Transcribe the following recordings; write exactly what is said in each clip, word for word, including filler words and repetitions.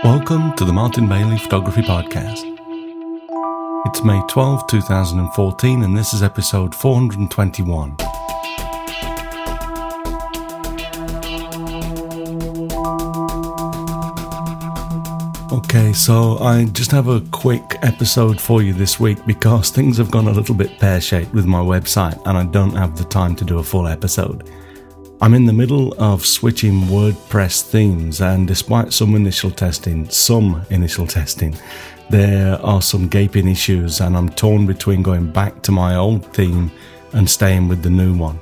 Welcome to the Martin Bailey Photography Podcast. It's May twelfth, twenty fourteen, and this is episode four hundred twenty-one. Okay, so I just have a quick episode for you this week because things have gone a little bit pear-shaped with my website and I don't have the time to do a full episode. I'm in the middle of switching WordPress themes, and despite some initial testing, some initial testing, there are some gaping issues and I'm torn between going back to my old theme and staying with the new one.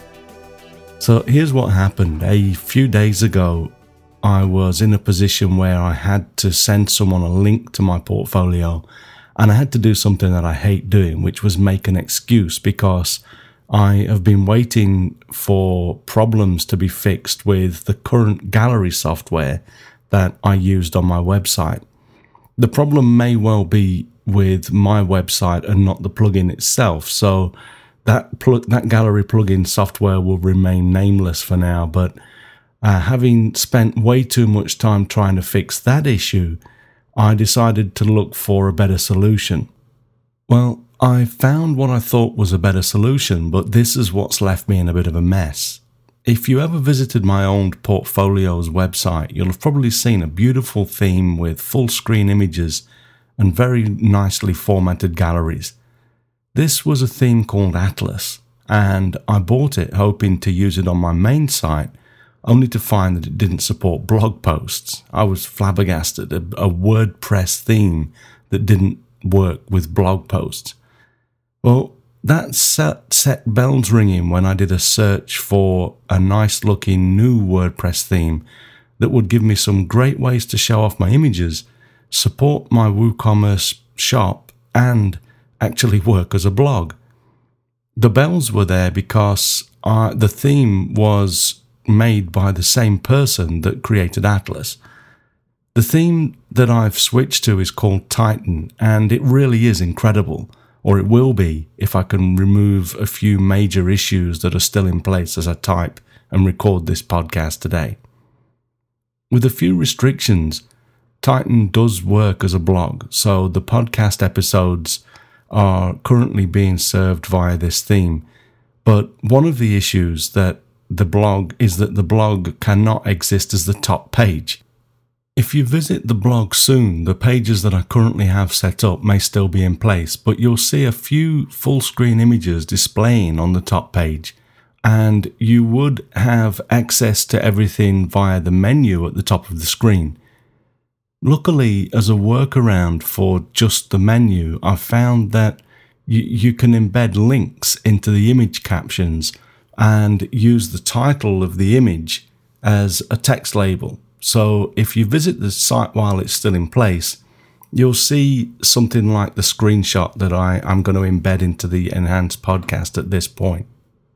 So here's what happened. A few days ago, I was in a position where I had to send someone a link to my portfolio, and I had to do something that I hate doing, which was make an excuse, because I have been waiting for problems to be fixed with the current gallery software that I used on my website. The problem may well be with my website and not the plugin itself, so that pl- that gallery plugin software will remain nameless for now, but uh, having spent way too much time trying to fix that issue, I decided to look for a better solution. Well, I found what I thought was a better solution, but this is what's left me in a bit of a mess. If you ever visited my old portfolio's website, you'll have probably seen a beautiful theme with full screen images and very nicely formatted galleries. This was a theme called Atlas, and I bought it hoping to use it on my main site, only to find that it didn't support blog posts. I was flabbergasted, a, a WordPress theme that didn't work with blog posts. Well, that set, set bells ringing when I did a search for a nice looking new WordPress theme that would give me some great ways to show off my images, support my WooCommerce shop, and actually work as a blog. The bells were there because uh, the theme was made by the same person that created Atlas. The theme that I've switched to is called Titan, and it really is incredible. Or it will be if I can remove a few major issues that are still in place as I type and record this podcast today. With a few restrictions, Titan does work as a blog, so the podcast episodes are currently being served via this theme. But one of the issues that the blog is that the blog cannot exist as the top page. If you visit the blog soon, the pages that I currently have set up may still be in place, but you'll see a few full screen images displaying on the top page, and you would have access to everything via the menu at the top of the screen. Luckily, as a workaround for just the menu, I've found that you, you can embed links into the image captions and use the title of the image as a text label. So if you visit the site while it's still in place, you'll see something like the screenshot that I am going to embed into the enhanced podcast at this point.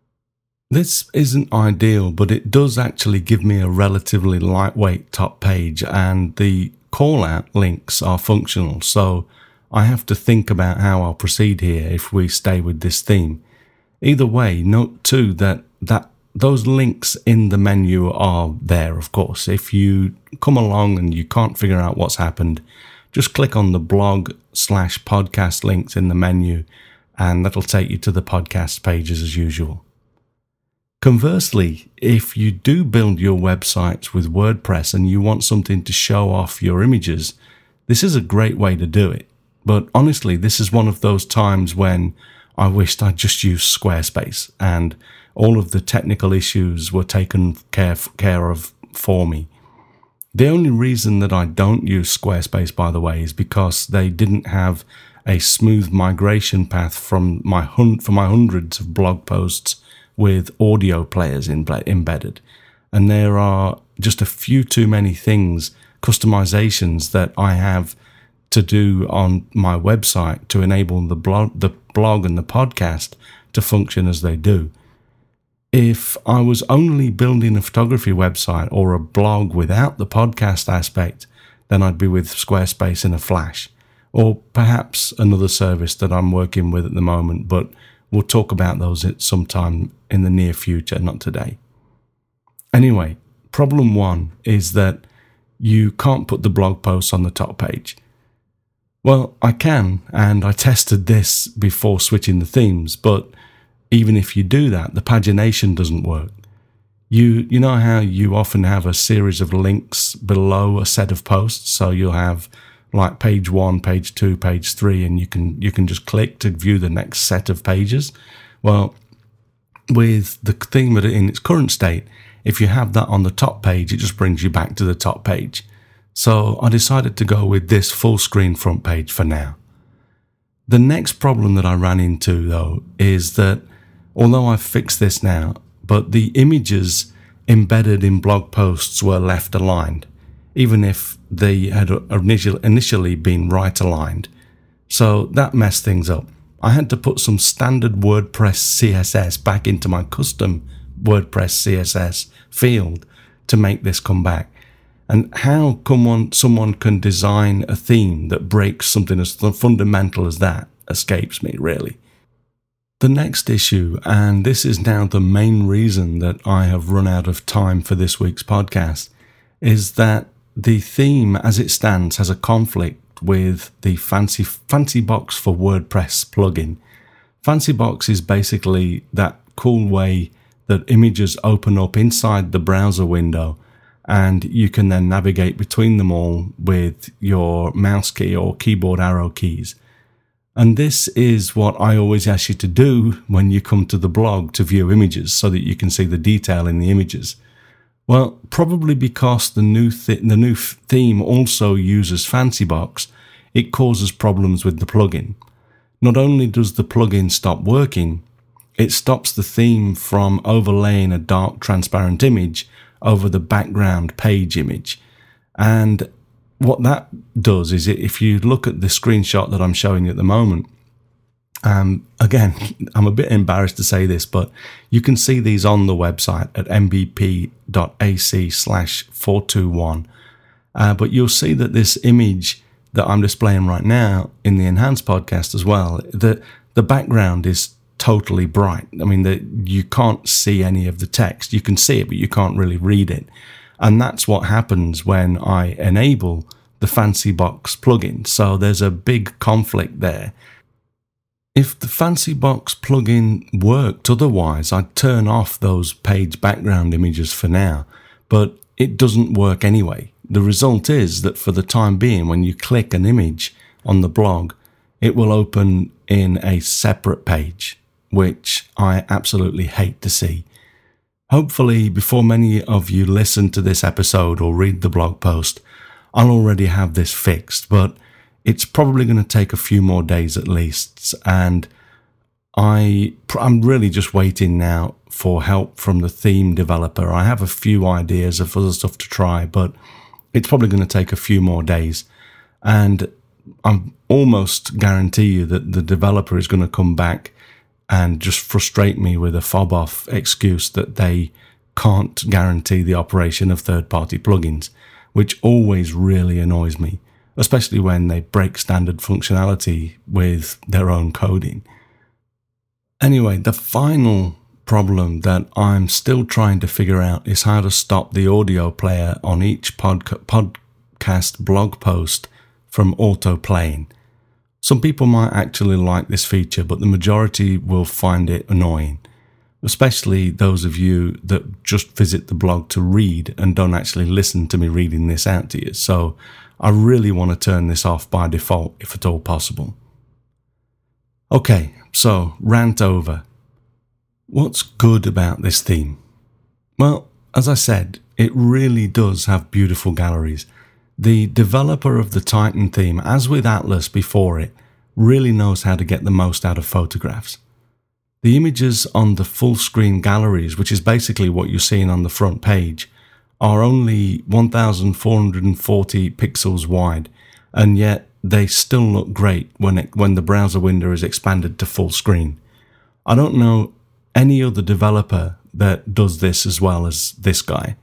This isn't ideal, but it does actually give me a relatively lightweight top page, and the call-out links are functional, so I have to think about how I'll proceed here if we stay with this theme. Either way, note too that that those links in the menu are there, of course. If you come along and you can't figure out what's happened, just click on the blog slash podcast links in the menu, and that'll take you to the podcast pages as usual. Conversely, if you do build your websites with WordPress and you want something to show off your images, this is a great way to do it. But honestly, this is one of those times when I wished I'd just used Squarespace and all of the technical issues were taken care, care of for me. The only reason that I don't use Squarespace, by the way, is because they didn't have a smooth migration path from my hun- for my hundreds of blog posts with audio players in- embedded. And there are just a few too many things, customizations that I have to do on my website to enable the blog, the blog and the podcast to function as they do. If I was only building a photography website or a blog without the podcast aspect, then I'd be with Squarespace in a flash, or perhaps another service that I'm working with at the moment, but we'll talk about those at some time in the near future, not today. Anyway, problem one is that you can't put the blog posts on the top page. Well, I can, and I tested this before switching the themes, but even if you do that, the pagination doesn't work. You you know how you often have a series of links below a set of posts, so you'll have like page one, page two, page three, and you can you can just click to view the next set of pages. Well, with the theme in its current state, if you have that on the top page, it just brings you back to the top page. So I decided to go with this full screen front page for now. The next problem that I ran into, though, is that although I've fixed this now, but the images embedded in blog posts were left aligned, even if they had initially been right aligned. So that messed things up. I had to put some standard WordPress C S S back into my custom WordPress C S S field to make this come back. And how come one, someone can design a theme that breaks something as fundamental as that escapes me, really. The next issue, and this is now the main reason that I have run out of time for this week's podcast, is that the theme as it stands has a conflict with the Fancy Fancybox for WordPress plugin. Fancybox is basically that cool way that images open up inside the browser window, and you can then navigate between them all with your mouse key or keyboard arrow keys. And this is what I always ask you to do when you come to the blog to view images, so that you can see the detail in the images. Well, probably because the new th- the new theme also uses Fancybox, it causes problems with the plugin. Not only does the plugin stop working, it stops the theme from overlaying a dark transparent image over the background page image. And what that does is, if you look at the screenshot that I'm showing you at the moment, um, again, I'm a bit embarrassed to say this, but you can see these on the website at mbp.ac slash 421. Uh, but you'll see that this image that I'm displaying right now in the Enhanced podcast as well, the, the background is totally bright. I mean, the, you can't see any of the text. You can see it, but you can't really read it. And that's what happens when I enable the Fancybox plugin. So there's a big conflict there. If the Fancybox plugin worked otherwise, I'd turn off those page background images for now, but it doesn't work anyway. The result is that for the time being, when you click an image on the blog, it will open in a separate page, which I absolutely hate to see. Hopefully, before many of you listen to this episode or read the blog post, I'll already have this fixed, but it's probably going to take a few more days at least, and I, I'm really just waiting now for help from the theme developer. I have a few ideas of other stuff to try, but it's probably going to take a few more days, and I'm almost guarantee you that the developer is going to come back and just frustrate me with a fob-off excuse that they can't guarantee the operation of third-party plugins, which always really annoys me, especially when they break standard functionality with their own coding. Anyway, the final problem that I'm still trying to figure out is how to stop the audio player on each podca- podcast blog post from auto-playing. Some people might actually like this feature, but the majority will find it annoying, especially those of you that just visit the blog to read and don't actually listen to me reading this out to you. So I really want to turn this off by default, if at all possible. Okay, so rant over. What's good about this theme? Well, as I said, it really does have beautiful galleries. The developer of the Titan theme, as with Atlas before it, really knows how to get the most out of photographs. The images on the full screen galleries, which is basically what you're seeing on the front page, are only one thousand four hundred forty pixels wide, and yet they still look great when it, when the browser window is expanded to full screen. I don't know any other developer that does this as well as this guy.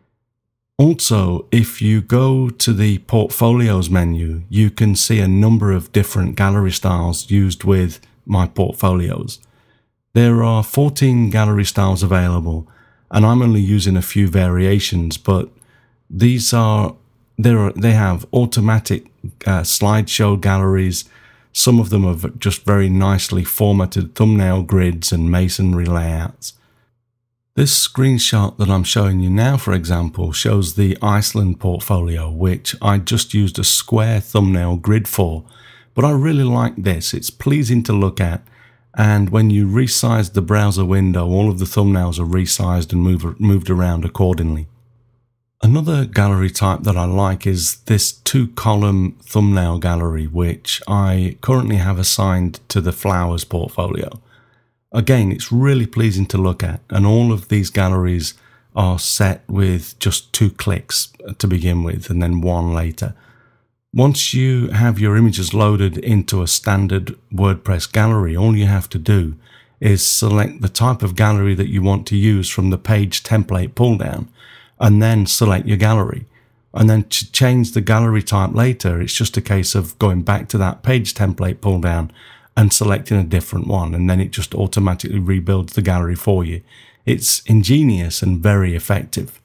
Also, if you go to the portfolios menu, you can see a number of different gallery styles used with my portfolios. There are fourteen gallery styles available, and I'm only using a few variations, but these are there are, they have automatic uh, slideshow galleries. Some of them are just very nicely formatted thumbnail grids and masonry layouts. This screenshot that I'm showing you now, for example, shows the Iceland portfolio, which I just used a square thumbnail grid for, but I really like this. It's pleasing to look at, and when you resize the browser window, all of the thumbnails are resized and move, moved around accordingly. Another gallery type that I like is this two-column thumbnail gallery, which I currently have assigned to the flowers portfolio. Again, it's really pleasing to look at, and all of these galleries are set with just two clicks to begin with, and then one later. Once you have your images loaded into a standard WordPress gallery, all you have to do is select the type of gallery that you want to use from the page template pull-down, and then select your gallery. And then to change the gallery type later, it's just a case of going back to that page template pull-down and selecting a different one, and then it just automatically rebuilds the gallery for you. It's ingenious and very effective.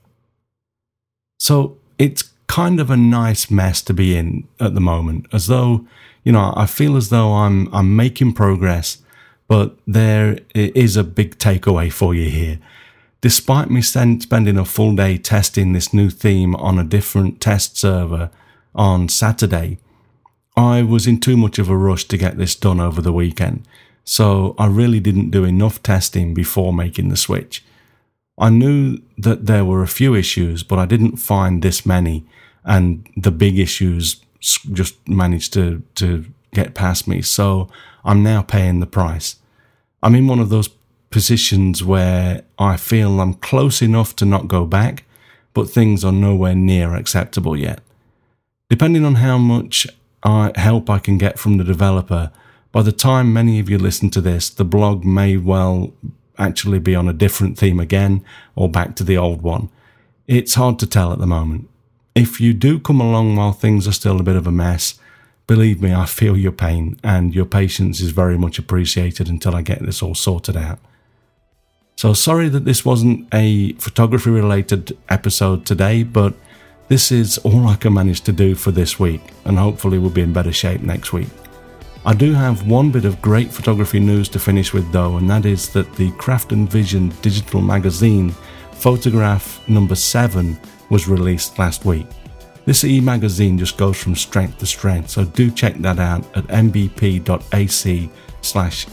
So it's kind of a nice mess to be in at the moment, as though, you know, I feel as though I'm I'm making progress, but there is a big takeaway for you here. Despite me spending a full day testing this new theme on a different test server on Saturday, I was in too much of a rush to get this done over the weekend, so I really didn't do enough testing before making the switch. I knew that there were a few issues, but I didn't find this many, and the big issues just managed to, to get past me, so I'm now paying the price. I'm in one of those positions where I feel I'm close enough to not go back, but things are nowhere near acceptable yet. Depending on how much Uh, help I can get from the developer, by the time many of you listen to this, the blog may well actually be on a different theme again or back to the old one. It's hard to tell at the moment. If you do come along while things are still a bit of a mess, believe me, I feel your pain, and your patience is very much appreciated until I get this all sorted out. So sorry that this wasn't a photography related episode today, but this is all I can manage to do for this week, and hopefully we'll be in better shape next week. I do have one bit of great photography news to finish with though, and that is that the Craft and Vision digital magazine, photograph number seven, was released last week. This e-magazine just goes from strength to strength, so do check that out at mbp.ac slash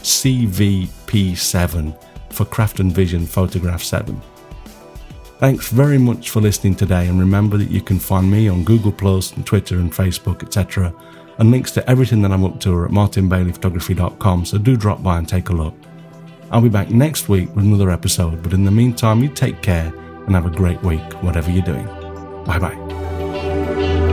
cvp7 for Craft and Vision Photograph seven. Thanks very much for listening today, and remember that you can find me on Google Plus and Twitter and Facebook, et cetera, and links to everything that I'm up to are at martin bailey photography dot com, so do drop by and take a look. I'll be back next week with another episode, but in the meantime, you take care and have a great week, whatever you're doing. Bye bye.